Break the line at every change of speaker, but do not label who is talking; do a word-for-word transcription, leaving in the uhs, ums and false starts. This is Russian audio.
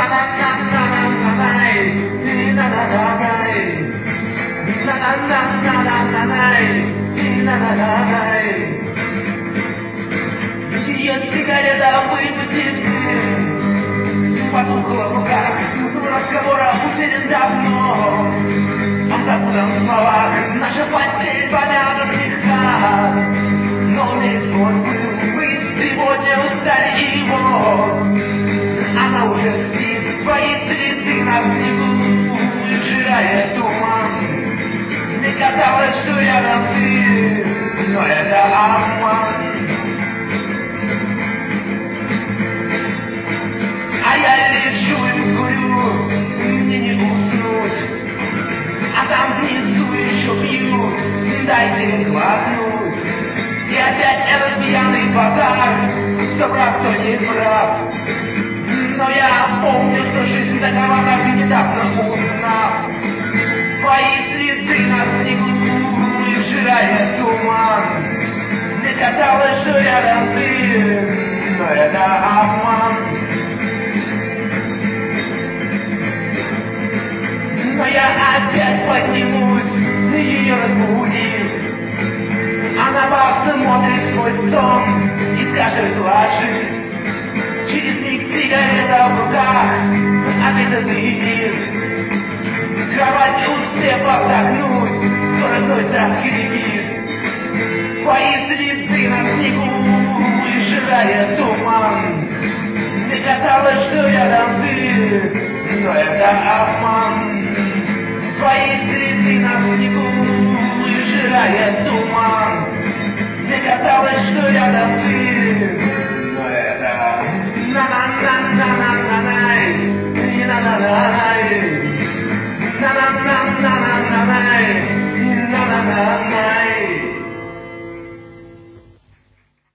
Ее сигарета выпустит дым, потухла в руках, смысл разговора утерян давно. Он запутан в словах, наша постель помята слегка, но весь год был, мы сегодня устали его. Она уже спит, свои цветы на снегу, сжирая туман. Мне казалось, что рядом ты, но это обман. А я лечу и курю, мне не уснуть. А там внизу еще пьют, дайте глотнуть. И опять этот пьяный базар, что прав, кто не прав. Но я помню, что жизнь такова, как внезапно узнав. Твои цветы на снегу, сжирая туман. Мне казалось, что рядом ты, но это обман. Но я опять поднимусь, ее разбудив. Она посмотрит сквозь сон и скажет: ложись. Через миг сигарета в руках, а это заявит. Кровать успев отдохнуть, скоро вновь раскрепит. Твои цветы на снегу, сжирая туман. Мне казалось, что рядом ты, но это обман. Твои цветы на снегу, сжирая туман. Мне казалось, что рядом ты, но это на-на-на-на-на-на-най, на-на-на-най, на-на-на-на-на-най, на-на-на.